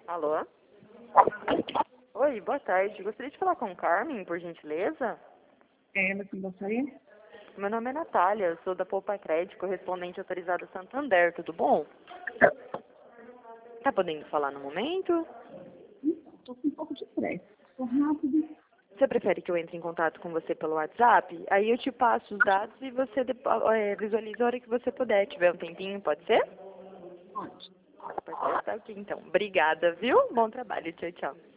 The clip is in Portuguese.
Alô? Oi, boa tarde. Gostaria de falar com o Carmen, por gentileza? É ela que gostaria? Meu nome é Natália, eu sou da Poupa Crédito, correspondente autorizada Santander, tudo bom? Tá podendo falar no momento? Estou com um pouco de pressa. Estou rápido. Você prefere que eu entre em contato com você pelo WhatsApp? Aí eu te passo os dados e você visualiza a hora que você puder. Tiver um tempinho, pode ser? Pode. Pode ser, tá aqui então. Obrigada, viu? Bom trabalho. Tchau, tchau.